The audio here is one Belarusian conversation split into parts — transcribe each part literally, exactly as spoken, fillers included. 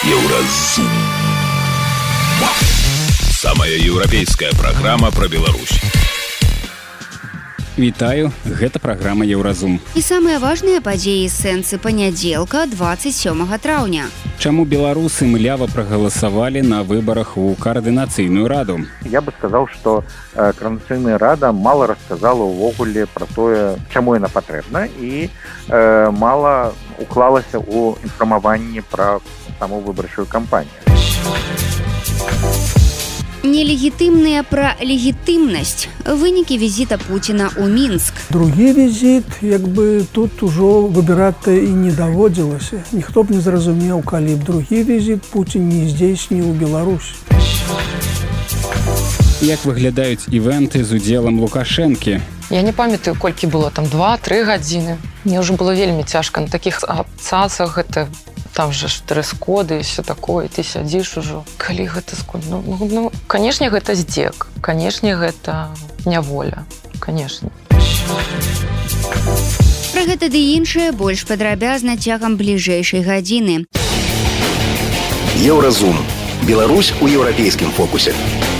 Еўразум. Самая еўрапейская праграма пра Беларусь. Вітаю, гэта праграма Еўразум. І самыя важныя падзеі сэнсы панядзелка двадцать сёмага траўня. Чаму беларусы млява прагаласавалі на выбарах у координацыйную раду? Я бы сказал, что э, координацыйная рада мало рассказала ўвогуле про тое, чаму яна патрэбна, і э, мало уклалася ў інфармаванне пра саму выбарчую кампанію. Нелегітымныя пра легітымнасць. Вынікі візіта Пуціна ў Мінск. Другі візіт, як бы тут ужо выбіраць і не даводзілася. Ніхто б не зразумеў, калі б другі візіт Пуцін не здзейсніў у Беларусь. Як выглядаюць івенты з удзелам Лукашэнкі? Я не памятаю, колькі было там два-тры гадзіны. Мне ўжо было вельмі цяжка на такіх абцасах, гэта там же ж дрес-коды і все такое, ты сядзіш ужо. Калі гэта сколь? Ну, ну, ну, канешне, гэта здзек. Канешне, гэта няволя. Канешне. Пра гэта ды іншае больш падрабязна цягам бліжэйшай гадзіны. Еўразум. Беларусь у еўрапейскім фокусе.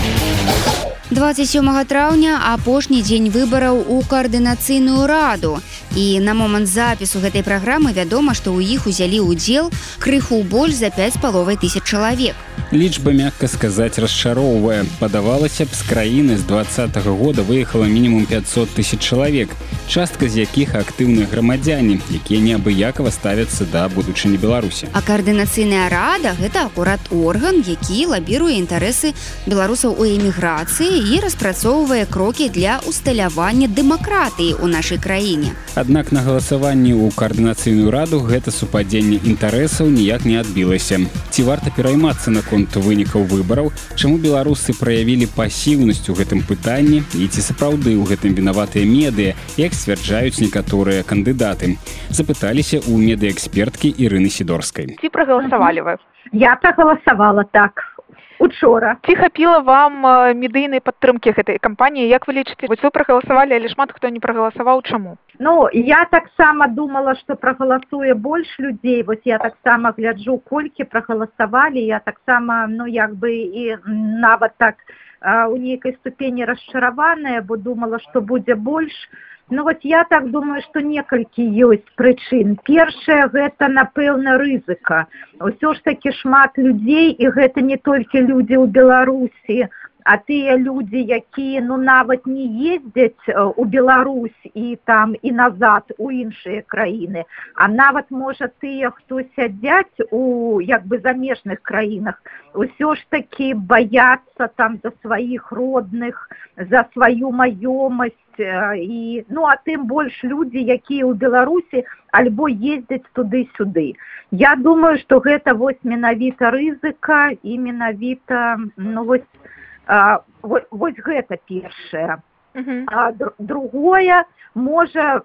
двадцать сёмага траўня апошні дзень выбараў у координацыйную раду. І на момант запісу гэтай праграмы вядома, што ў іх узялі ўдзел крыху больш за пяць з паловай тысяч чалавек. Лічба, мякка сказаць, расчароўвае. Падавалася б, з краіны з двадцатага года выехала мінімум пятьсот тысяч чалавек, частка з якіх актыўныя грамадзяне, якія неабыякава ставяцца да будучыні Беларусі. А координацыйная рада – гэта акурат орган, які лабіруе інтарэсы беларусаў у эміграцыі і распрацоўвае крокі для усталявання дэмакратыі ў нашай краіне. Аднак на галасаванні ў координацыйную раду гэта супадзенне інтарэсаў ніяк не адбілася. Ці варта пераймацца наконт вынікаў выбараў, чаму беларусы праявілі пасіўнасць у гэтым пытанні і ці сапраўды ў гэтым вінаватыя медыя, як сцвярджаюць некаторыя кандыдаты. Запыталіся ў медыэксперткі Ірыны Сідорскай. Ці прагаласавалі вы? Я прагаласавала, так. Учора. Ці хапіла вам медыйнай падтрымкі гэтай кампаніі? Як вы лічыце? Вось вы прагаласавалі, але шмат хто не прагаласаваў. Чаму? Ну, я таксама думала, што прагаласуе больш людзей. Вось я таксама гляджу, колькі прагаласавалі. Я таксама, ну, як бы і нават так у нейкай ступені расчараваная, бо думала, што будзе больш. Ну, вот я так думаю, што некалькі ёсць прычын. Першае, гэта, напэўна, рызыка. Усё ж такі шмат людзей, і гэта не толькі людзі ў Беларусі, а тыя людзі, якія, ну, нават не ездзяць у Беларусь і там і назад у іншыя краіны, а нават, можа, тыя, хто сядзяць у, як бы, замежных краінах, усё ж такі баяцца там за сваіх родных, за сваю маёмасць, і, ну, а тым больш людзі, якія ў Беларусі альбо ездзяць туды-сюды. Я думаю, што гэта вось менавіта рызыка і менавіта, ну, вось, а, вось, вось гэта першае. Uh-huh. А др- другое, можа,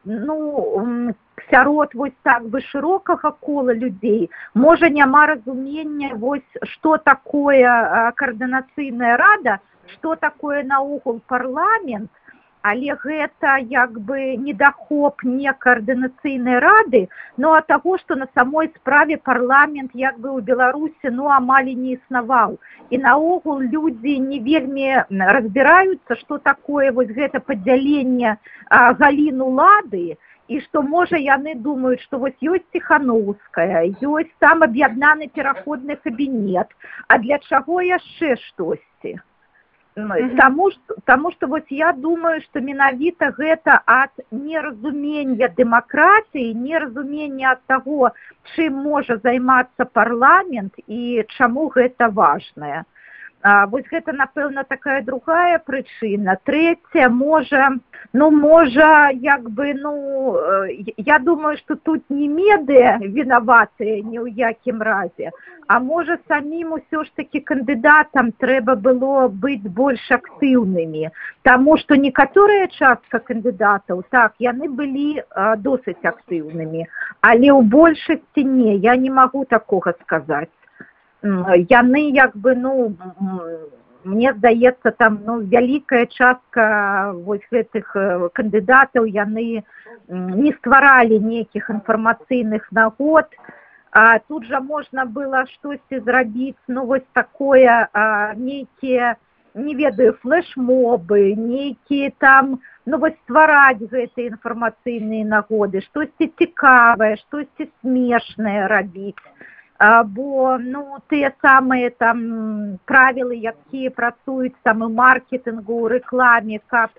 ну, сярод вось так бы шырокага кола людзей, можа, няма разумення, вось, што такое а, координацыйная рада, што такое наогул парламент, але гэта як бы недахоп не координацыйнай рады, ну а таго, што на самой справе парламент як бы ў Беларусі, ну, амаль не існаваў. І наогул людзі не вельмі разбіраюцца, што такое вось гэта падзяленне а, галін улады, і што, можа, яны думаюць, што вось ёсць Ціхановская, ёсць там аб'яднаны пераходны кабінет, а для чаго яшчэ штосьці? Uh-huh. Таму, што, таму што вось я думаю, што менавіта гэта ад неразумення дэмакратыі, неразумення ад таго, чым можа займацца парламент і чаму гэта важнае. А, вось гэта, напэўна, такая другая прычына. Трэцяя, можа, ну, можа, як бы, ну, я думаю, што тут не медыя вінаватыя ні ў якім разе, а можа, самім усё ж такі кандыдатам трэба было быць больш актыўнымі. Таму што некаторая частка кандыдатаў, так, яны былі а, досыць актыўнымі, але ў большасці не, я не магу такога сказаць. Яны, як бы, ну, мне здаецца, там, ну, вялікая частка вось гэтых кандыдатаў, яны не стваралі нейкіх інфармацыйных нагод, А тут жа можна было штосьці зрабіць, ну вось такое, а, нейкія, не ведаю, флешмобы, нейкія там, ну вось ствараць гэтыя інфармацыйныя нагоды, штосьці цікавае, штосьці смешнае рабіць. А, бо, ну, тыя самыя там правілы, якія працуюць там і маркетингу, рэкламе, каб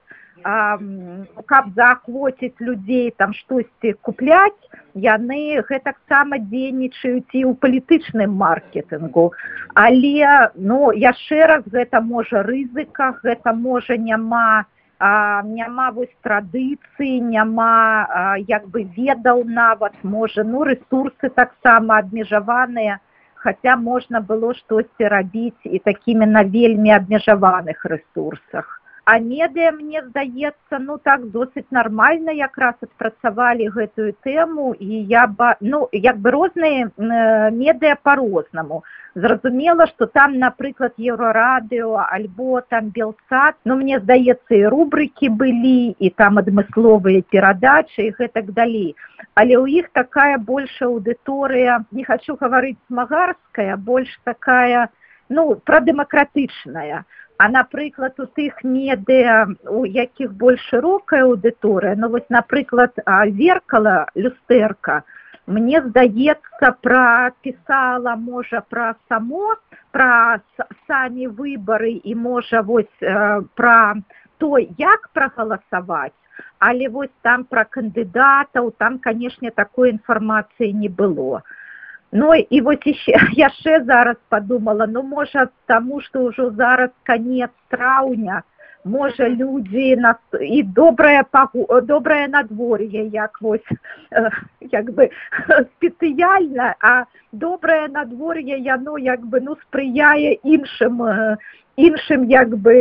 каб заахвоціць людзей там штосьці купляць, яны гэтаксама дзейнічаюць і ў палітычным маркетингу. Але, ну, яшчэ раз, гэта можа рызыка, гэта можа няма, а, няма вось традыцыі, няма а, як бы ведаў нават, можа, ну, рэсурсы таксама абмежаваныя, хаця можна было штосьці рабіць і такімі на вельмі абмежаваных рэсурсах. А медыа, мне здаецца, ну так досыць нармальна якраз адпрацавалі гэтую тэму, і я ба... ну, як бы розныя медыа па-рознаму. Зразумела, што там, напрыклад, Еўрарадыё, альбо там Белсат, ну, мне здаецца, і рубрыкі былі, і там адмысловыя перадачы, і гэтак далей. Але ў іх такая большая аўдыторыя, не хачу гаварыць змагарская, больш такая, ну, прадэмакратычная. А, напрыклад, у тых медыа, у якіх больш шырокая аўдыторыя, ну, вось, напрыклад, «Зеркало», «Люстэрка», мне здаецца, прапісала, можа, пра само, пра самі выбары і, можа, вось, пра то, як прагаласаваць, але вось там пра кандыдатаў, там, канешне, такой інфармацыі не было. Ну, і вось яшчэ зараз падумала, ну, можа, таму, што ўжо зараз канец траўня, можа, людзі на... і добрае, пагу... добрае надвор'е, як вось, як бы, спецыяльна, а добрае надвор'е, яно, як бы, ну, спрыяе іншым, іншым, як бы,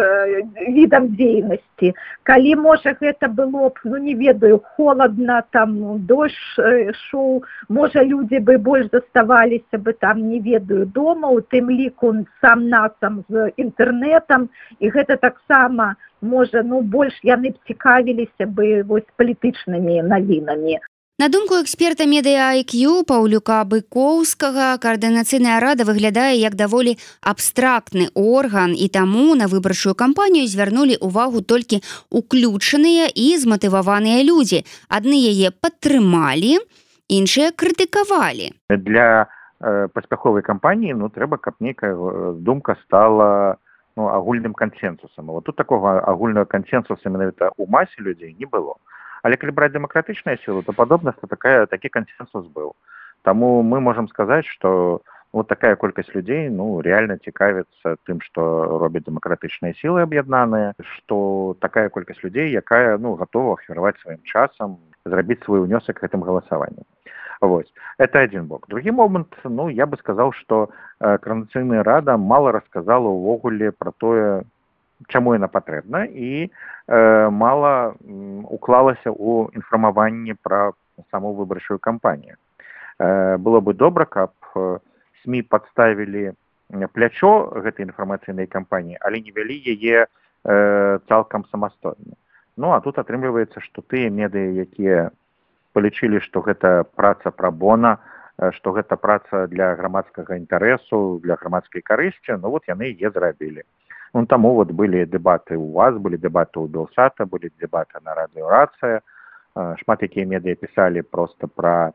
відам дзейнасці. Калі, можа, гэта было б, ну, не ведаю, холадна, там, дождж шоў, можа, людзі бы больш заставаліся бы там, не ведаю, дома, у тым ліку сам-насам з інтэрнэтам, і гэта таксама, можа, ну, больш яны б цікавіліся бы вось палітычнымі навінамі. На думку эксперта медыа ай кью Паўлюка Быкоўскага, каардынацыйная рада выглядае як даволі абстрактны орган, і таму на выбарчую кампанію звярнулі ўвагу толькі уключаныя і зматываваныя людзі. Адны яе падтрымалі, іншыя крытыкавалі. Для э, паспяховай кампаніі, ну, трэба, каб нейкая думка стала, ну, агульным кансенсусам. Вот тут такога агульнага кансенсуса менавіта ў масе людзей не было. Але калі браць дэмакратычныя сілы, то падобна, што такая, такі кансенсус быў. Таму мы можам сказаць, што вот такая колькасць людзей, ну, реально цікавіцца тым, што робяць дэмакратычныя сілы аб'яднаныя, што такая колькасць людзей, якая, ну, гатова ахвяраваць сваім часам, зрабіць свой унёсак гэтым галасаваннем. Вот. Это один бок. Другі момент, ну, я бы сказаў, што э, Координацыйная рада мала расказала ўвогуле пра тое, чаму яна патрэбна, і э, мала м, уклалася ў інфармаванне пра саму выбарчую кампанію. Э, было бы добра, каб э, СМІ падставілі плячо гэтай інфармацыйнай кампаніі, але не вялі яе э, цалкам самастойна. Ну, а тут атрымліваецца, што тыя медыа, якія палічылі, што гэта праца пра бона, што гэта праца для грамадскага інтарэсу, для грамадскай карысці, ну, вот яны яе зрабілі. Ну, таму вот былі дэбаты ў вас, былі дэбаты ў Белсата, былі дэбаты на радыё Рацыя. Шмат якія медыа пісалі проста пра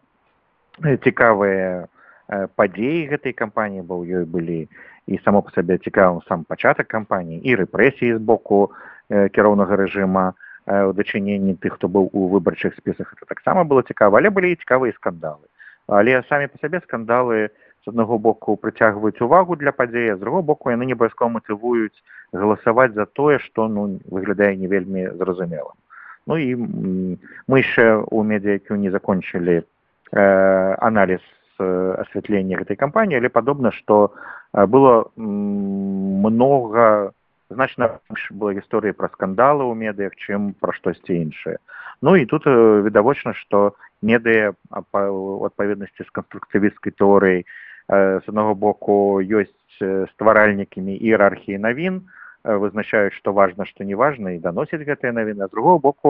цікавыя падзеі гэтай кампаніі, бо ў ёй былі і само па сабе цікавым сам пачатак кампаніі, і рэпрэсіі з боку кіроўнага рэжыма ў дачыненні тых, хто быў у выбарчых спісах. Гэта таксама было цікава, але былі і цікавыя скандалы. Але самі па сабе скандалы з аднаго боку прыцягваюць увагу для падзеі, з другого боку яны не абавязкова матывуюць галасаваць за тое, што, ну, выглядае не вельмі зразумелым. Ну і мы яшчэ ў медыа ай кью не закончылі э, аналіз э, асвятлення гэтай кампаніі, але падобна, што э, было м, многа, значна больш было гісторыі пра скандалы ў медыях, чым пра штосьці іншае. Ну і тут э, відавочна, што медыа у адпаведнасці з канструктывісцкай тэорыяй з аднаго боку ёсць стваральнікамі іерархіі навін, вызначаюць, што важна, што не важна, і даносяць гэтыя навіны, а з другого боку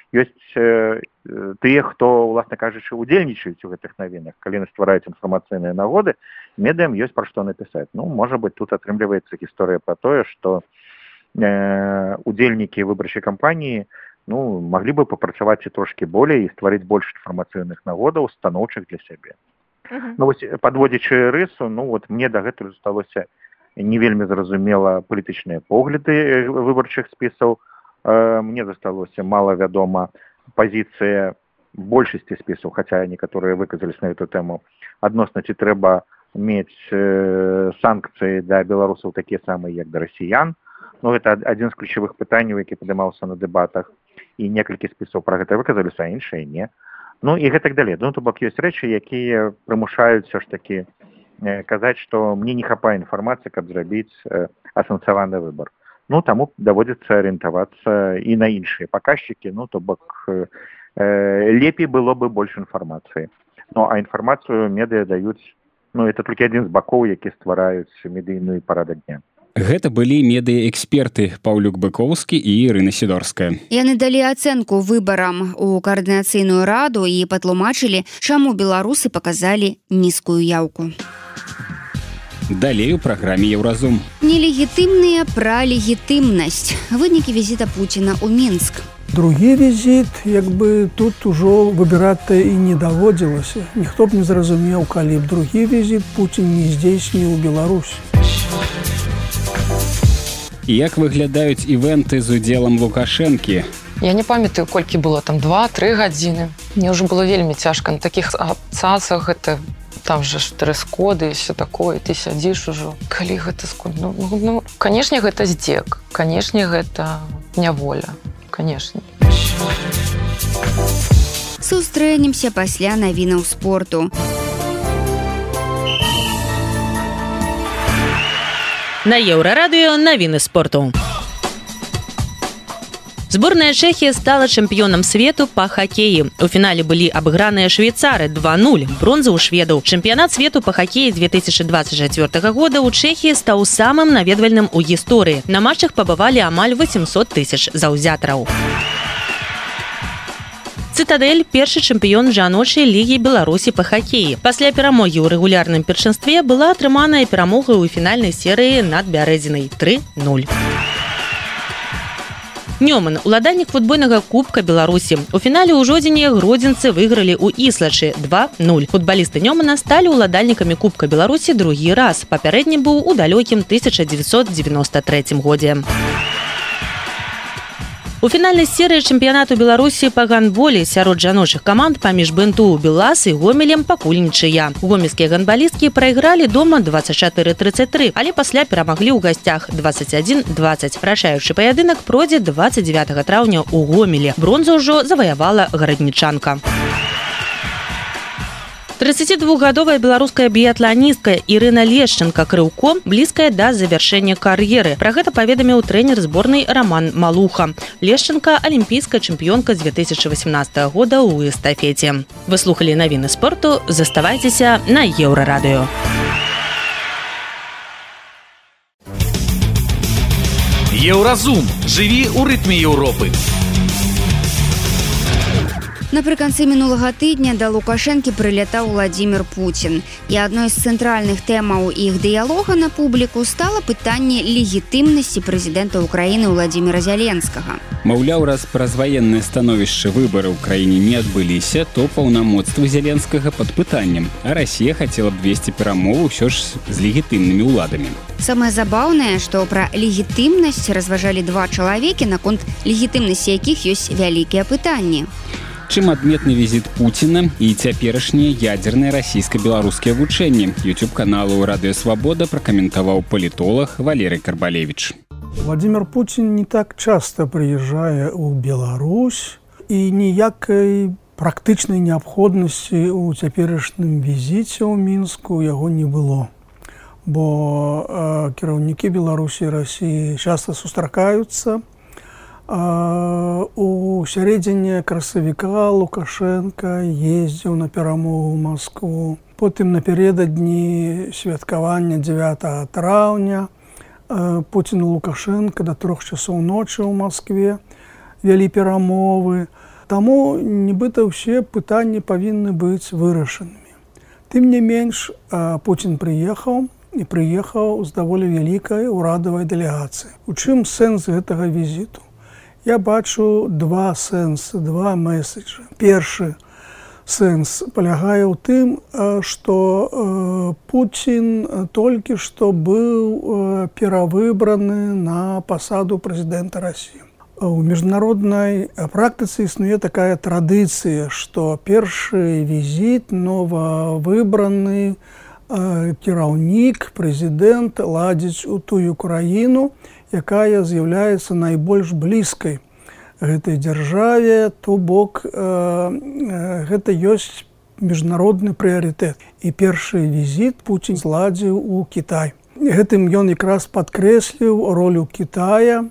ёсць э, тыя, хто, уласна кажучы, удзельнічаюць у гэтых навінах, калі ствараюць інфармацыйныя нагоды, медыям ёсць пра што напісаць. Ну, можа быць, тут атрымліваецца гісторыя пра тое, што э, удзельнікі выбарчай кампаніі ну, маглі бы папрацаваць і трошкі болей і стварыць больш інфармацыйных нагодаў, станоўчых для сябе. Uh-huh. Ну, вось, падводзячы рысу, ну, вот мне дагэтуль засталося не вельмі зразумела палітычныя погляды выбарчых спісаў. Э, мне засталося мала вядома пазіцыя большасці спісаў, хаця некаторыя выказались на эту тэму, адносна ці трэба мець э, санкцыі для беларусаў такія самыя, як да расіян. Ну, гэта адзін з ключавых пытанняў, які падымаўся на дэбатах. І некалькі спісаў пра гэта выказаліся, а іншыя не. Ну і гэтак далей. Ну, то бок ёсць рэчы, якія прымушаюць все ж такі э, казаць, што мне не хапае інфармацыі, каб зрабіць э, асэнсаваны выбар. Ну, таму даводзіцца арыентавацца і на іншыя паказчыкі, ну, то бок э, лепей было бы больш інфармацыі. Ну, а інфармацыю медыа даюць, ну, это толькі адзін з бакоў, які ствараюць медыйную парадак дня. Гэта былі медыяэксперты Паўлюк Быкоўскі і Ірына Сідорская. Яны далі ацэнку выбарам у каардынацыйную раду і патлумачылі, чаму беларусы паказалі нізкую яўку. Далей у праграме «Еўразум». Нелегітымныя пра легітымнасць. Вынікі візіта Пуціна ў Мінск. Другі візіт, як бы тут ужо выбіраць і не даводзілася. Ніхто б не зразумеў, калі б другі візіт Пуцін не здзейсніў у Беларусь. І як выглядаюць івенты з удзелам Лукашэнкі? Я не памятаю, колькі было там два-тры гадзіны. Мне ўжо было вельмі цяжка на такіх абцасах, гэта там же стрэс-коды і все такое, ты сядзіш ужо. Калі гэта сколь? Ну, ну, канешне, гэта здзек. Канешне, гэта няволя. Канешне. Сустрэнемся пасля навінаў спорту. На Еўрарадыё навіны спорту. Зборная Чэхія стала чэмпіёнам свету па хакеі. У фінале былі абыграныя швейцары два нуль, бронза ў шведаў. Чэмпіянат свету па хакеі две тысячы двадцать чвёртага года ў Чэхіі стаў самым наведвальным у гісторыі. На матчах пабывалі амаль восемьсот тысяч заўзятараў. «Цитадель» – першы чэмпіён жаночай лігі Беларусі па хакеі. Пасля перамогі ў рэгулярным першынстве была атрыманая перамога ў фінальнай серыі над Бярэзінай тры нуль. Нёман – уладальнік футбольнага кубка Беларусі. У фінале ў жодзіне гродзенцы выйгралі ў Іслачы два нуль. Футбалісты Нёмана сталі уладальнікамі кубка Беларусі другі раз. Папярэдні быў у далёкім тысяча дзевяцьсот дзевяноста трэцім годзе. У фінальнай серыі чэмпіянату Беларусі па гандболе сярод жаночых каманд паміж БНТУ «Белас» і «Гомелем» пакуль нічыя. Гомельскія гандбалісткі прайгралі дома двадцать чатыры тридцать три, але пасля перамаглі ў гасцях двадцать один двадцать. Рашаючы паядынак пройдзе двадцать девятага траўня ў Гомелі. Бронзу ўжо заваявала гараднічанка. тридцатидвухгадовая беларуская біятланістка Ірына Лешченка-Крыўко блізкая да завяршэння кар'еры. Пра гэта паведаміў трэнер зборнай Роман Малуха. Лешченка – алімпійская чэмпіёнка две тысячи восемнадцатага года ў эстафеце. Вы слухалі навіны спорту. Заставайцеся на Еўрарадыё. Еўразум. Жыві ў рытме Еўропы. Напрыканцы мінулага тыдня да Лукашэнкі прылятаў Владзімір Пуцін. І адной з цэнтральных тэмаў іх дыялога на публіку стала пытанне легітымнасці прэзідэнта ўкраіны Владзіміра Зяленскага. Маўляў, раз праз ваеннае становішча выбары ў краіне не адбыліся, то паўнамоцтвы Зяленскага пад пытаннем, а Расія хацела б весці перамову ўсё ж з легітымнымі ўладамі. Самае забаўнае, што пра легітымнасць разважалі два чалавекі, наконт легітымнасці якіх ёсць вялікія пытанні. Чым адметны візіт Пуціна і цяперашнія ядзерныя расійска-беларускія вучэнні. YouTube-каналу «Радыё Свабода» пракаментаваў палітолог Валерый Карбалевич. Владимир Путин не так часто приезжая в Беларусь, и ніякай практычнай неабходнасці ў цяперашнім візіце ў Мінску яго не было. Бо э, кіраўнікі Беларусі і Расіі часто сустракаюцца. У сярэдзіне красавіка Лукашенко ездзіў на перамогу ў Москву. Потым напярэдадні святкавання дзевятага траўня Пуцін і Лукашенко да трох часоў ночы ў Москве вялі перамовы. Таму нібыта ўсе пытанні павінны быць вырашанымі. Тым не менш, Пуцін прыехаў і прыехаў з даволі вялікай урадавай дэлегацыі. У чым сэнс гэтага візіту? Я бачу два сэнсы, два месседжы. Першы сэнс палягае ў тым, што Пуцін толькі што быў перавыбраны на пасаду прэзідэнта Расіі. У міжнароднай практыцы існуе такая традыцыя, што першы візіт новавыбраны кіраўнік, прэзідэнт ладзіць у тую краіну, якая з'яўляецца найбольш блізкай гэтай дзяржаве, то бок гэта ёсць міжнародны прыярытэт. І першы візіт Пуцін зладзіў у Кітай. Гэтым ён якраз падкрэсліў ролю Кітая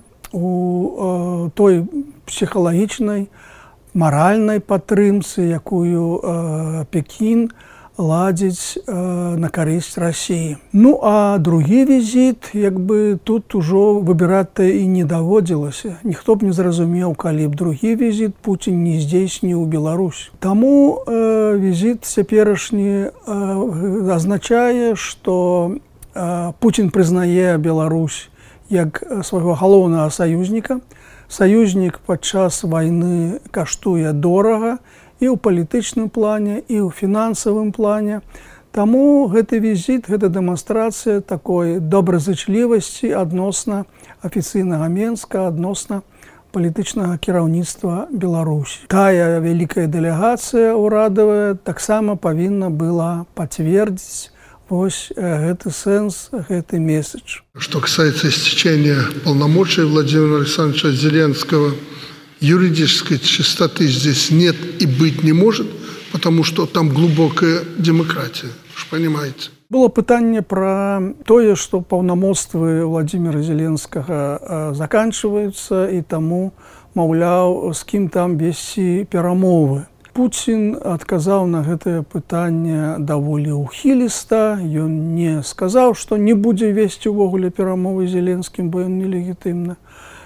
у той псіхалагічнай, маральнай падтрымцы, якую Пекін ладзіць на карысць Расіі. Ну, а другі візіт, як бы тут ужо выбіраць і не даводзілася. Ніхто б не зразумеў, калі б другі візіт Пуцін не здзейсніў у Беларусь. Таму э, візіт цяперашні э, азначае, што э, Пуцін прызнае Беларусь як свайго галоўнага саюзніка. Саюзнік падчас вайны каштуе дорага, і ў палітычным плане, і ў фінансавым плане. Таму гэты візіт, гэта дэманстрацыя такой добразычлівасці адносна афіцыйнага Менска, адносна палітычнага кіраўніцтва Беларусі. Тая вялікая дэлегацыя ўрадавая таксама павінна была пацвердзіць вось гэты сэнс, гэты месседж. Что касается истечения полномочий Владимира Александровича Зеленского, юридической чистоты здесь нет и быть не может, потому что там глубокая демократия, вы же понимаете. Было пытанне пра тое, што паўнамоцтвы Владимира Зеленскага заканчваюцца, і таму, маўляў, з кім там весці перамовы. Пуцін адказаў на гэтае пытанне даволі ўхіліста. Ён не сказаў, што не будзе весці ўвогуле перамовы з Зеленскім, бо ён нелегітымна.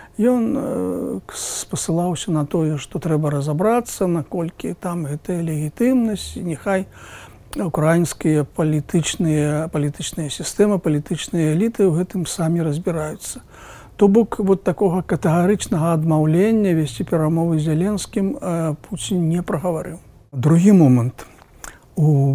Ён спасылаўся на тое, што трэба разабрацца, наколькі там гэтая легітымнасць, няхай украінскія палітычныя палітычныя сістэмы, палітычныя эліты ў гэтым самі разбіраюцца. То бок вот такога катэгарычнага адмаўлення весці перамовы з Зеленскім Пуцін не прагаварыў. Другі момант. У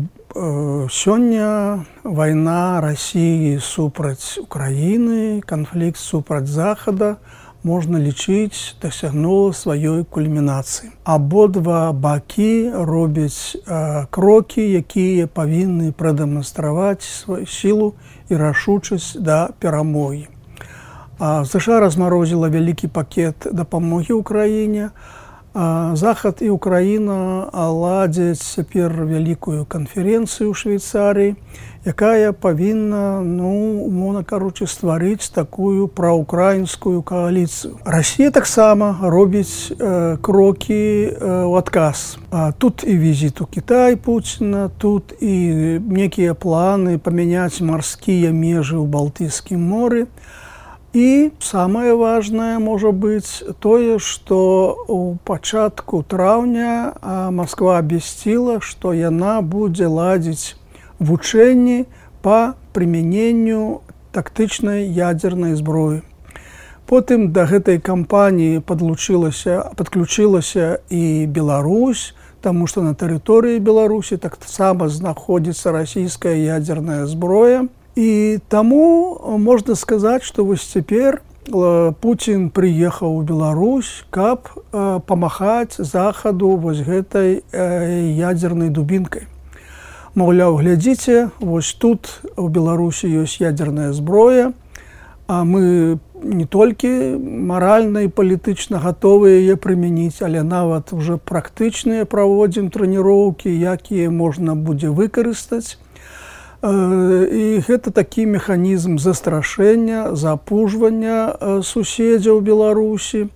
сёння вайна Расіі супраць Украіны, канфлікт супраць Захада, можна лічыць, дасягнула сваёй кульмінацыі. Абодва бакі робяць э, крокі, якія павінны прадэманстраваць сваю сілу і рашучасць да перамогі. ЗША размарозіла вялікі пакет дапамогі ўкраіне. Захад і Украіна ладзяць цяпер вялікую канферэнцыю ў Швейцарыі, якая павінна, ну, умоўна кажучы, стварыць такую праўкраінскую кааліцыю. Расія таксама робіць э, крокі э, ў адказ. А тут і візіт у Кітай Пуціна, тут і некія планы памяняць марскія межы ў Балтыйскім моры. І самае важнае можа быць тое, што ў пачатку траўня Масква абвясціла, што яна будзе ладзіць вучэнні па прымяненню тактычнай ядзернай зброі. Потым да гэтай кампаніі падключылася, падключылася і Беларусь, таму што на тэрыторыі Беларусі таксама знаходзіцца расійская ядзерная зброя. І таму можна сказаць, што вось цяпер Пуцін прыехаў у Беларусь, каб памахаць Захаду вось гэтай ядзернай дубінкай. Маўляў, глядзіце, вось тут у Беларусі ёсць ядзерная зброя, а мы не толькі маральна і палітычна гатовыя яе прымяніць, але нават уже практычныя праводзім трэніроўкі, якія можна будзе выкарыстаць. І гэта такі механізм застрашэння, запужвання суседзяў Беларусі.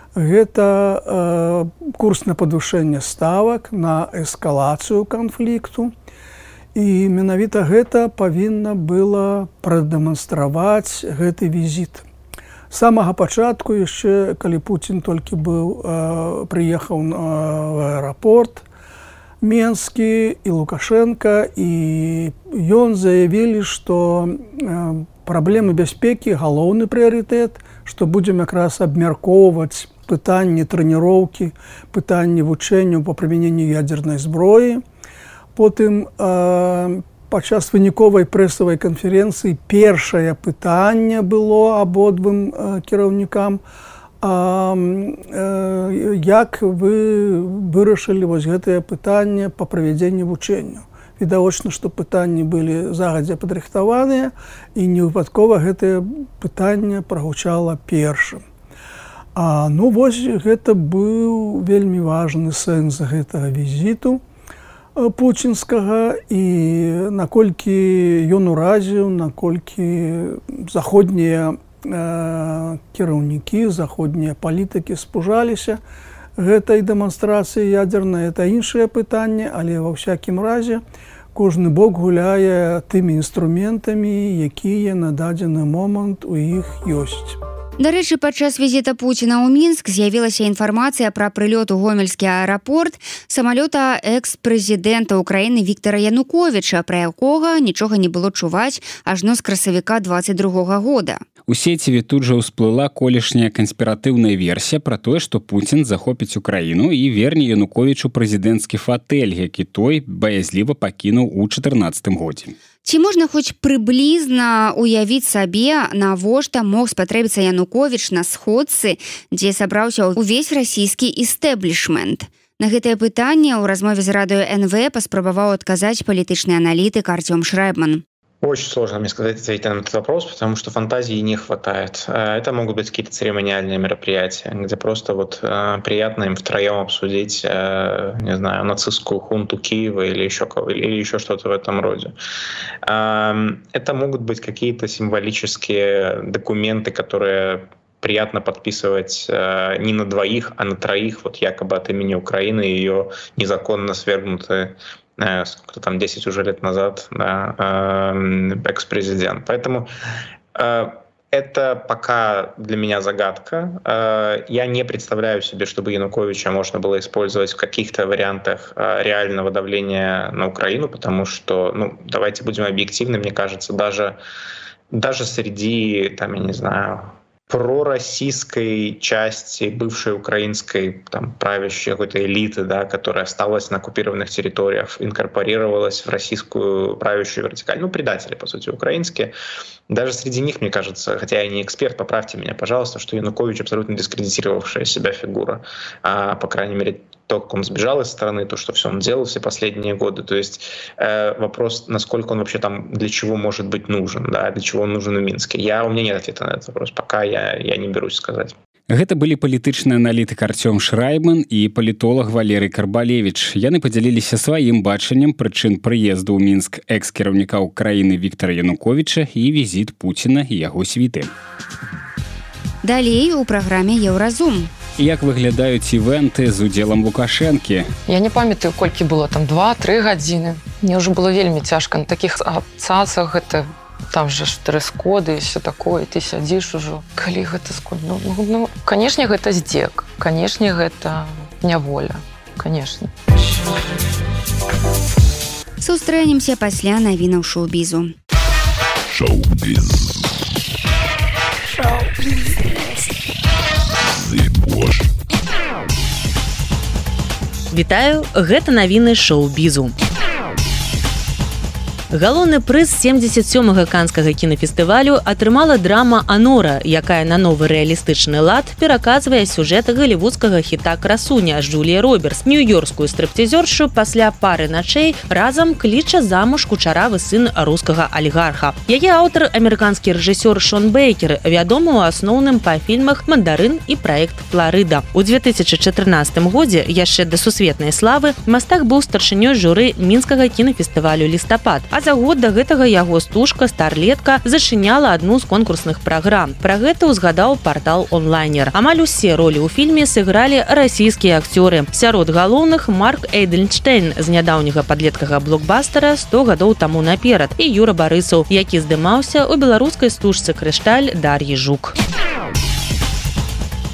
Гэта курс на падвышэнне ставак, на эскалацыю канфлікту. І менавіта гэта павінна было прадэманстраваць гэты візіт. самага пачатку яшчэ калі Пуцін толькі быў прыехаў в аэрапорт Менскі і Лукашенко, і ён заявілі, што праблемы бяспекі галоўны прыярытэт, што будзем якраз абмяркоўваць пытанні трэніроўкі, пытанні вучэнняў па прымяненню ядзернай зброі. Потым падчас выніковай прэсавай канферэнцыі першае пытанне было абодвум кіраўнікам, як вы вырашылі вось гэтае пытанне па правядзенні вучэнняў. Відавочна, што пытанні былі загадзя падрыхтаваныя, і невыпадкова гэтае пытанне прагучала першым. А, ну, вось гэта быў вельмі важны сэнс гэтага візіту пуцінскага, і наколькі ён уразіў, наколькі заходнія кіраўнікі, заходнія палітыкі спужаліся гэтай дэманстрацыі ядзернай, это іншае пытанне, але ва ўсякім разе кожны бок гуляе тымі інструментамі, якія на дадзены момант у іх ёсць. Дарэчы, падчас візіта Пуціна ў Мінск з'явілася інфармацыя пра прылёт у гомельскі аэрапорт самалёта экс-прэзідэнта Украіны Віктара Януковіча, пра якога нічога не было чуваць ажно з красавіка дваццаць другога года. У сеціве тут жа ўсплыла колішняя канспіратыўная версія пра тое, што Пуцін захопіць Украіну і верне Януковічу прэзідэнцкі фатэль, які той баязліва пакінуў у чатырнаццатым годзе. Ці можна хоць прыблізна уявіць сабе, навошта мог спатрэбіцца Януковіч на сходцы, дзе сабраўся ўвесь расійскі істэблішмент? На гэтае пытанне ў размове з радыё эн вэ паспрабаваў адказаць палітычны аналітык Артём Шрайбман. Очень сложно мне сказать, ответить на этот вопрос, потому что фантазии не хватает. Это могут быть какие-то церемониальные мероприятия, где просто вот приятно им втроем обсудить, не знаю, нацистскую хунту Киева или еще кого, или еще что-то в этом роде. Это могут быть какие-то символические документы, которые приятно подписывать не на двоих, а на троих, вот якобы от имени Украины, ее незаконно свергнутые сколько-то там десять уже лет назад, да, экс-президент. Поэтому это пока для меня загадка. Я не представляю себе, чтобы Януковича можно было использовать в каких-то вариантах реального давления на Украину, потому что, ну, давайте будем объективны, мне кажется, даже, даже среди, там, я не знаю, пророссийской части бывшей украинской там, правящей какой-то элиты, да, которая осталась на оккупированных территориях, инкорпорировалась в российскую правящую вертикаль. Ну, предатели, по сути, украинские. Даже среди них, мне кажется, хотя я не эксперт, поправьте меня, пожалуйста, что Янукович абсолютно дискредитировавшая себя фигура. А, по крайней мере, то, как он сбежал из страны, то, что все он делал все последние годы. То есть э, вопрос, насколько он вообще там, для чего может быть нужен, да, для чего он нужен в Минске. Я, у меня нет ответа на этот вопрос, пока я, я не берусь сказать. Гэта былі палітычны аналітык Артём Шрайбман і палітолог Валерый Карбалевіч. Яны падзяліліся сваім бачаннем прычын прыезду ў Мінск экс-кіраўніка Украіны Віктара Януковіча і візіт Пуціна і яго світы. Далей у праграме «Еўразум». Як выглядаюць івэнты з удзелам Лукашэнкі? Я не памятаю, колькі было, там два-тры гадзіны. Мне ўжо было вельмі цяжка на такіх абцасах, гэта там же стресс-коды і все такое, ты сядзіш ужо. Калі гэта сколькі? Ну, ну, ну, канешне, гэта здзек. Канешне, гэта няволя. Канешне. Сустрэнемся пасля навінаў шоу-бізу. Шоу-біз. Шоу-біз. Вітаю, гэта навіны шоу-бізу. Галоўны прыз семдзесят сёмага канскага кінафестывалю атрымала драма «Анора», якая на новы рэалістычны лад пераказвае сюжэт галівудскага хіта «Красуня» Джуліі Робертс. Нью-йоркскую стриптизершу пасля пары начэй разам кліча замуж кучаравы сын рускага алігарха. Яе аўтар амерыканскі рэжысёр Шон Бейкер, вядомы ў асноўным па фільмах «Мандарын» і праект «Фларыда». У две тысячы чатырнаццатым годзе, яшчэ да сусветнай славы, мастак быў старшынёй журы мінскага кінафестывалю «Лістапад». А за год да гэтага яго стужка «Старлетка» зачыняла адну з конкурсных праграм. Пра гэта ўзгадаў партал «Онлайнер». Амаль усе ролі ў фільме сыгралі расійскія акцёры. Сярод галоўных Марк Эйдельштейн з нядаўняга падлеткага блокбастера сто гадоў таму наперад і Юра Барысаў, які здымаўся ў беларускай стужцы «Крышталь» Дар'і Жук.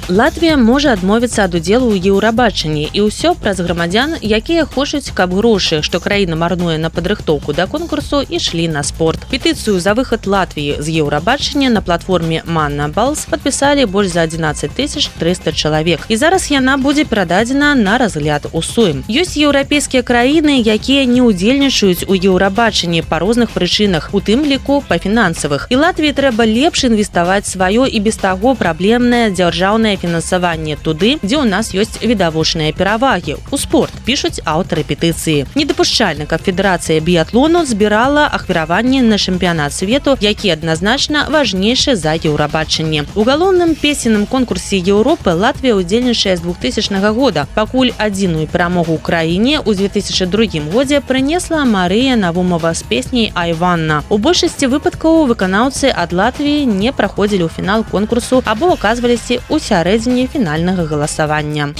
Латвія можа адмовіцца ад удзелу ў еўрабачанні, і ўсё праз грамадзян, якія хочуць, каб грошы, што краіна марнуе на падрыхтоўку да конкурсу, ішлі на спорт. Петыцыю за выхад Латвіі з еўрабачання на платформе Manna Balls падпісалі больш за адзінаццаць тысяч трыста чалавек. І зараз яна будзе перададзена на разгляд у Сейм. Ёсць еўрапейскія краіны, якія не ўдзельнічаюць у еўрабачанні па розных прычынах, у тым ліку па фінансавых. І Латвіі трэба лепш інвеставаць сваё і без таго праблемнае дзяржаўнае фінансаванне туды, дзе ў нас ёсць відавочныя перавагі. У спорт, пішуць аўтары петыцыі. Недапушчальна, каб Федэрацыя біятлону збірала ахвяраванне на чэмпіянат свету, які адназначна важнейшы за еўрабачанне. У галоўным песенным конкурсе Еўропы Латвія ўдзельнічае з двухтысячнага года. Пакуль адзіную перамогу ў краіне ў две тысячы другім годзе прынесла Марыя Навумова з песняй «Айванна». У большасці выпадкаў выканаўцы ад Латвіі не праходзілі ў фінал конкурсу або аказваліся ў сярэдзіне фінальнага галасавання.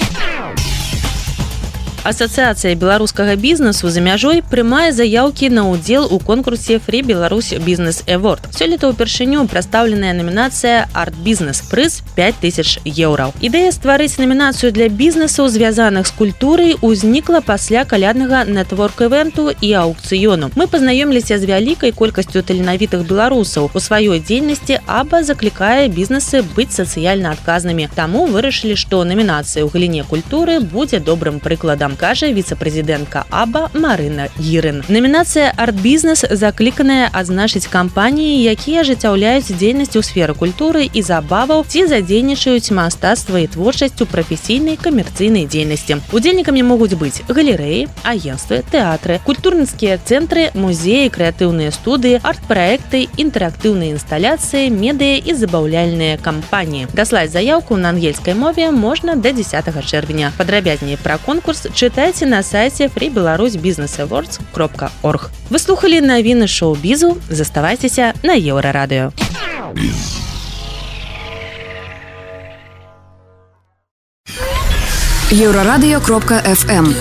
Асацыяцыя беларускага бізнесу за мяжой прымае заяўкі на ўдзел у конкурсе Free Belarus Business Award. Сёлета ўпершыню прадстаўленая намінацыя «Арт-бізнес», прыз пяць тысяч еўраў. Ідэя стварыць намінацыю для бізнесаў, звязаных з культурай, узнікла пасля каляднага нетворк-івенту і аўкцыёну. Мы пазнаёміліся з вялікай колькасцю таленавітых беларусаў. У сваёй дзейнасці АБА заклікае бізнесы быць сацыяльна адказнымі. Таму вырашылі, што намінацыя ў галіне культуры будзе добрым прыкладам, кажа віцэ-прэзідэнтка АБА Марына Гірын. Намінацыя «Арт-бізнес» закліканая адзначыць кампаніі, якія ажыццяўляюць дзейнасць у сферы культуры і забаваў ці задзейнічаюць мастацтва і творчасць у прафесійнай камерцыйнай дзейнасці. Удзельнікамі могуць быць галерэі, агенствы, тэатры, культурніцкія цэнтры, музеі, крэатыўныя студыі, арт-праекты, інтэрактыўныя інсталяцыі, медыа і забаўляльныя кампаніі. Даслаць заяўку на ангельскай мове можна да дзесятага чэрвеня. Падрабязней пра конкурс чытайце на сайце free belarus business awards кропка орг. Вы слухалі навіны шоу-бізу, заставайцеся на Еўрарадыё. Еўрарадыё кропка эф эм.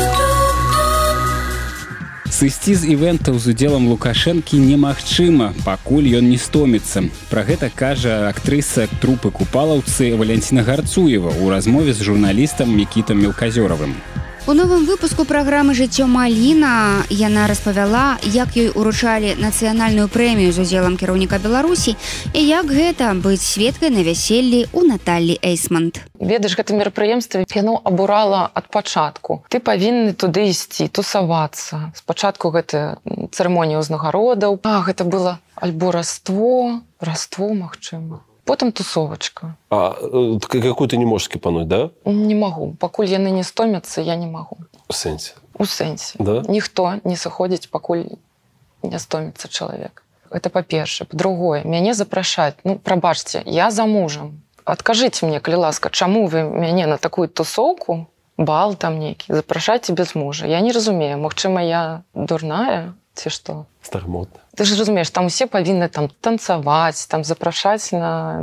Сысці з івентаў з удзелам Лукашэнкі немагчыма, пакуль ён не стоміцца. Пра гэта кажа актрыса трупы купалаўцы Валянціна Гарцуева ў размове з журналістам Мікітам Мелказёравым. У новым выпуску праграмы «Жыццё Маліна» яна распавяла, як ёй уручалі нацыянальную прэмію з удзелам кіраўніка Беларусі і як гэта быць сведкай на вяселлі ў Наталлі Эйсмонт. Ведаеш, гэта мерапрыемства яно абурала ад пачатку. Ты павінны туды ісці, тусавацца. Спачатку гэта цырымонія ўзнагародаў. А, гэта было альбо раство, раство, магчыма. Потом тусовочка. А какую ты не можешь скипануть, да? Не могу. Пакуль яны не стомятся, я не могу. У сэнсе? У сэнсе. Да? Ніхто не сыходзіць, пакуль не стоміцца чалавек. Это па-першае. Па-другое, мяне запрашаць. Ну, прабачце, я за мужам. Адкажыце мне, калі ласка, чаму вы мяне на такую тусоўку, бал там нейкі, запрашайце без мужа? Я не разумею. Магчыма, я дурная ці што? Старомодна. Ты ж разумееш, там усе павінны там танцаваць, там запрашаць на,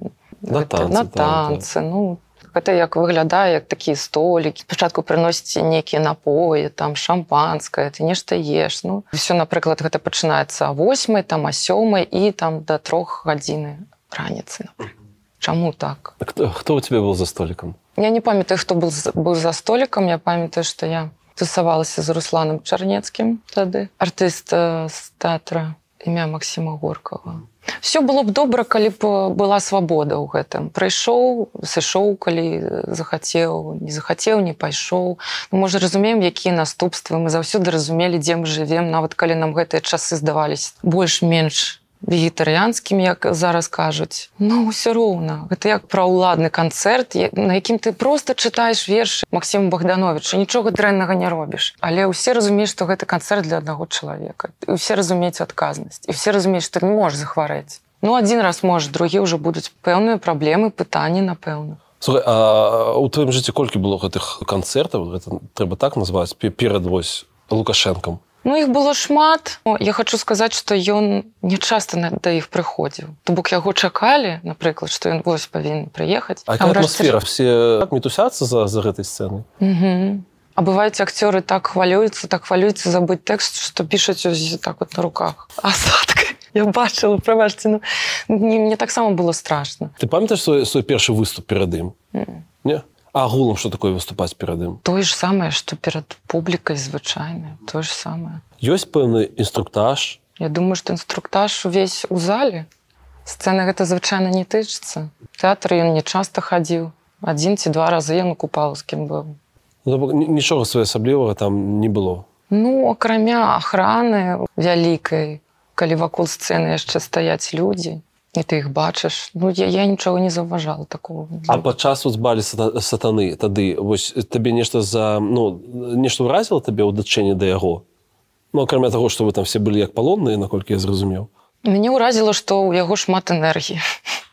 на гэта, танцы. На танцы. Да, да. Ну, гэта як выглядае, як такія столікі. Спачатку прыносіце нейкія напоі, там шампанскае, ты нешта еш. Ну, ўсё, напрыклад, гэта пачынаецца а восьмай, там а сёмай і там да трох гадзіны раніцы. Чаму так? А кто, хто у тебя был за столиком? Я не памятаю, хто был, был за столиком. Я памятаю, што я тусавалася з Русланом Чарнецкім тады, артыст з тэатра імя Максіма Горкава. Все было б добра, калі б была свабода ў гэтым. Прыйшоў, сышоў, калі захацеў, не захацеў, не пайшоў. Мы, можа, разумеем, якія наступствы. Мы заўсёды разумелі, дзе мы жывем, нават калі нам гэтыя часы здаваліся больш-менш вегетарыянскім, як зараз кажуць. Ну, ўсё роўна. Гэта як праўладны канцэрт, на якім ты проста чытаеш вершы Максіма Богдановича, нічога дрэннага не робіш. Але ўсе разумеюць, што гэта канцэрт для аднаго чалавека. І ўсе разумеюць адказнасць. І ўсе разумеюць, што не можаш захварэць. Ну, адзін раз можа, другі ўжо будуць пэўныя праблемы, пытанні, напэўна. Слухай, а у твоім жыцці колькі было гэтых канцэртаў, гэта трэба так назваць, перад вось Лукашэнкам? Ну, іх было шмат. Я хочу сказаць, што ён не часта да іх прыходзіў. То бок яго чакалі, напрыклад, што ён вось павінен прыехаць. А якая атмасфера? Все так мітусяцца за, за гэтай сцэнай? Угу. А бываюць акцёры так хвалююцца, так хвалююцца забыць тэкст, што пішуць так вот на руках. Асадкай. Я бачила, прабачце, ну, мне таксама было страшна. Ты памятаеш свой, свой першы выступ перад ім? Mm. Не? А агулам што такое выступаць перад ім? Тое ж самае, што перад публікай звычайнае, тое ж самае. Ёсць пэўны інструктаж? Я думаю, што інструктаж увесь у зале. Сцэна гэта звычайна не тычыцца. Тэатр ён не часта хадзіў. Адзін ці два разы ён у Купалаўскім быў. Ну, нічога своеасаблівага там не было? Ну, акрамя ахраны вялікай, калі вакол сцэны яшчэ стаяць людзі, і ты іх бачыш, ну, я, я нічога не заўважала такого. А падчас вот балі сатаны тады, вось, табе нешта за, ну, нешта ўразіла табе ў дачэнні да яго? Ну, акрамя таго, што вы там все былі як палонныя, наколькі я зразумеў. Мяне ўразіла, што ў яго шмат энергіі.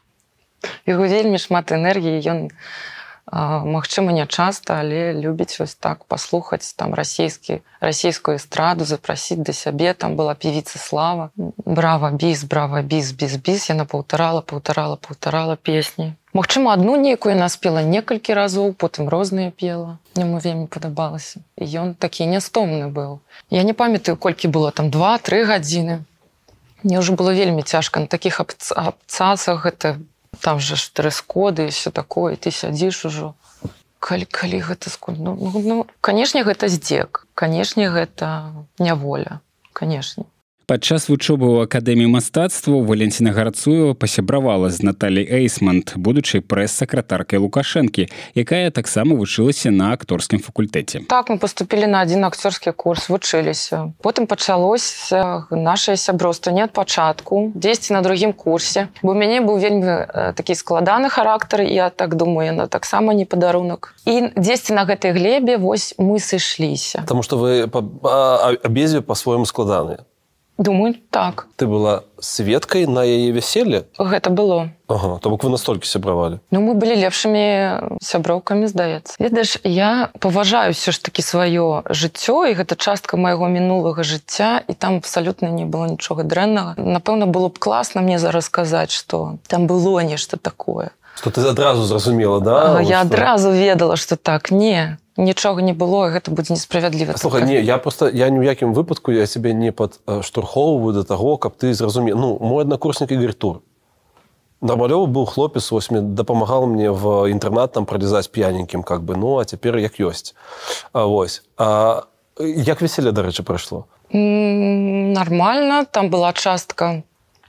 Яго вельмі шмат энергіі, ён, а, магчыма, не часта, але любіць вось так паслухаць там расійскі, расійскую эстраду, запрасіць да сябе. Там была певіца Слава. Брава, біс, брава, біс, біс, біс. Яна паўтарала, паўтарала, паўтарала песні. Магчыма, адну нейкую яна спела некалькі разоў, потым розныя пела. Яму вельмі падабалася. І ён такі нястомны быў. Я не памятаю, колькі было там два-тры гадзіны. Мне ўжо было вельмі цяжка на такіх абцасах, гэта там же ж трэс-коды і все такое, і ты сядзіш ужо. Калі, калі гэта скуль... Ну, ну, ну, канешне, гэта здзек. Канешне, гэта няволя. Канешне. Падчас вучобы ў акадэміі мастацтваў Валентина Гарцуева пасябравала з Наталей Эйсмонт, будучай прэс-сакратаркай Лукашэнкі, якая таксама вучылася на акторскім факультэце. Так, мы паступілі на адзін акцёрскі курс, вучыліся. Потым пачалося нашае сяброўства не ад пачатку, дзесьці на другім курсе. Бо ў мяне быў вельмі такі складаны характар, і я так думаю, яна таксама не падарунак. І дзесьці на гэтай глебе вось мы сышліся. Таму што вы абедзве па-свойму складаныя. Думаю, так. Ты была сведкай на яе вяселле? Гэта было. Ага, то бок вы настолькі сябравалі. Ну, мы былі лепшымі сяброўкамі, здаецца. Ведаеш, я паважаю ўсё ж такі сваё жыццё, і гэта частка майго мінулага жыцця, і там абсалютна не было нічога дрэннага. Напэўна, было б класна мне зараз сказаць, што там было нешта такое. Што ты адразу зразумела, да? А, я адразу ведала, што так, не. Нічога не было, гэта будзе несправядліва. Слухай, не, я просто, я ні ў якім выпадку, я себе не падштурхоўваю да таго, каб ты зразумеў. Ну, мой аднакурснік Ігор Тур. Нормалёвы быў хлопец, вось мне дапамагал мне в інтэрнат там пролезаць п'яненькім, как бы, ну, а цяпер як ёсць. А, вось. А як веселье, дарэчы, прайшло? Mm, нормально, там была частка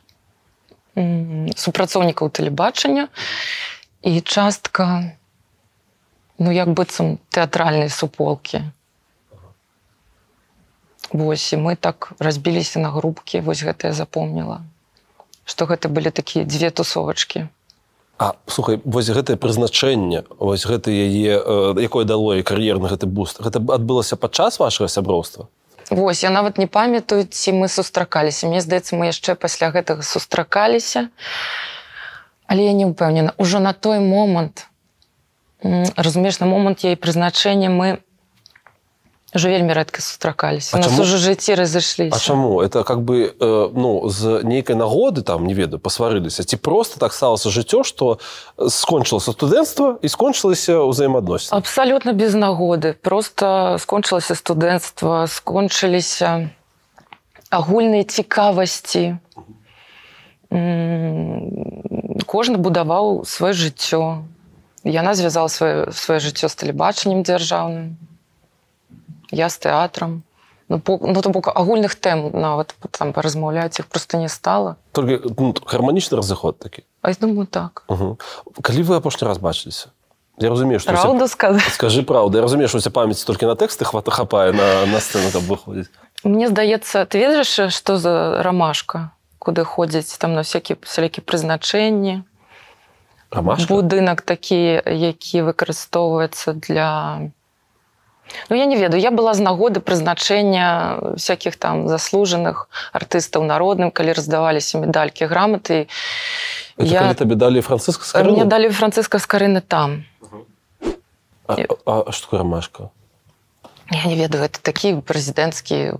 mm, супрацоўнікаў тэлебачання і частка ну, як быццам тэатральнай суполкі. Вось, і мы так разбіліся на групкі, вось гэта я запомніла. Што гэта былі такія дзве тусовачкі. А, слухай, вось гэтае прызначэнне, вось гэта яе, э, якое дало і кар'ерны гэты буст, гэта адбылася падчас вашага сяброўства? Вось, я нават не памятаю, ці мы сустракаліся. Мне здаецца, мы яшчэ пасля гэтага сустракаліся. Але я не ўпэўнена. Ужо на той момант, разумееш, на момант яе прызначэння мы уже вельмі рэдка сустракаліся. У нас уже жыцці разышліся. А чаму? Это как бы, э, ну, з нейкай нагоды, там, не ведаю, пасварыліся? Ці просто так сталося жыццё, што скончылася студэнцтва і скончылася ўзаемаадносіны? Абсалютна без нагоды. Просто скончылася студэнцтва, скончыліся агульныя цікавасці. Кожны будаваў сваё жыццё. Яна звязала сваё, сваё жыццё з тэлебачаннем дзяржаўным. Я з тэатрам. Ну, по, ну то бок агульных тэм нават там паразмаўляць іх проста не стала. Толькі ну, гарманічны разыход такі? А я думаю, так. Угу. Калі вы апошні раз бачыліся? Я разумею, што... Праўду уся... сказаць? Скажы праўду. Я разумею, што уся памяць толькі на тэксты хвата хапае на, на сцэну, каб выходзіць. Мне здаецца, ты ведаеш, што за рамашка, куды ходзяць там на всякія всякі прызначэнні? Рамашка? Будынак такі, які выкарыстоўваецца для... Ну, я не ведаю, я была з нагоды прызначэння всякіх там заслужаных артыстаў народным, калі раздаваліся медалькі, граматы. Это я... калі табе далі Францыска Скарыны? Мне далі Францыска Скарыны там. А, и... а, а што такое рамашка? Я не ведаю, это такі прэзідэнцкі...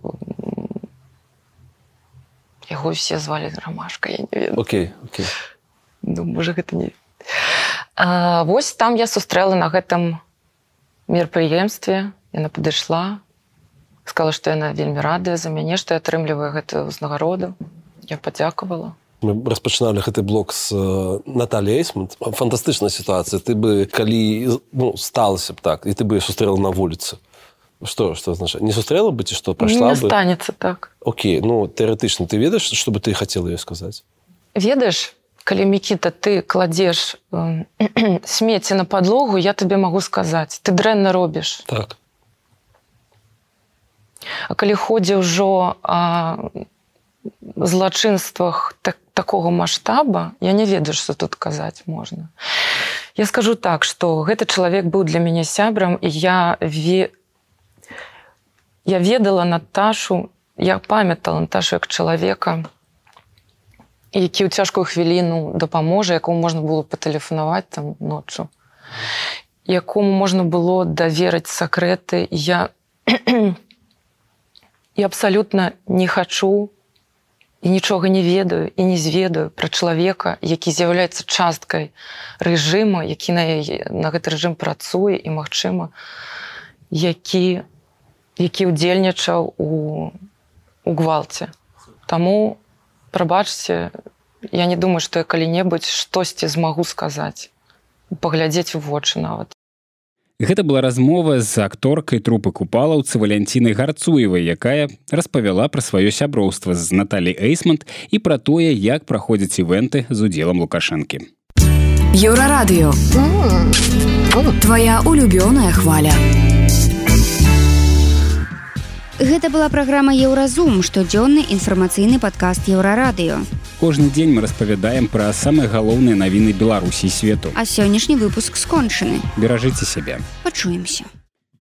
Яго ўсе звалі Рамашка, я не ведаю. Окей, окей. Ну, можа, гэта не... А, вось там я сустрэла на гэтым мерапрыемстве. Яна падышла, сказала, што яна вельмі радая за мяне, што я атрымліваю гэтую ўзнагароду. Я падзякавала. Мы распачыналі гэты блок з Натальяй Эйсмонт. Фантастычная сітуацыя. Ты бы, калі ну, сталася б так, і ты бы сустрэла на вуліцы. Што, што значыць? Не сустрэла бы ці што? Прайшла не бы? Не станецца так. Окей, ну, тэарэтычна ты ведаеш, што бы ты хацела ёй сказаць? Ведаеш, калі, Мікіта, ты кладзеш э, смецце на падлогу, я табе магу сказаць. Ты дрэнна робіш. Так. А калі ходзе ўжо о злачынствах так, такого маштаба, я не ведаю, што тут казаць можна. Я скажу так, што гэты чалавек быў для мяне сябрам, і я, ве... я ведала Наташу, я памятала Наташу як чалавека, які ў цяжкую хвіліну дапаможа, якому можна было патэлефанаваць там ноччу, якому можна было даверыць сакрэты. Я, я абсалютна не хачу і нічога не ведаю і не зведаю пра чалавека, які з'яўляецца часткай рэжыма, які на, на гэты рэжым працуе і, магчыма, які, які ўдзельнічаў у, у гвалце. Таму, прабачце, я не думаю, што я калі-небудзь штосьці змагу сказаць, паглядзець у вочы нават. Гэта была размова з акторкай трупы купалаўцы Валянцінай Гарцуевай, якая распавяла пра сваё сяброўства з Натальяй Эйсмонт і пра тое, як праходзяць івэнты з удзелам Лукашэнкі. Еўрарадыё. Твая улюбёная хваля. Гэта была праграма «Еўразум», штодзённы інфармацыйны падкаст Еўрарадыё. Кожны дзень мы распавядаем пра самыя галоўныя навіны Беларусі і свету. А сённяшні выпуск скончаны. Беражыце сябе. Пачуемся.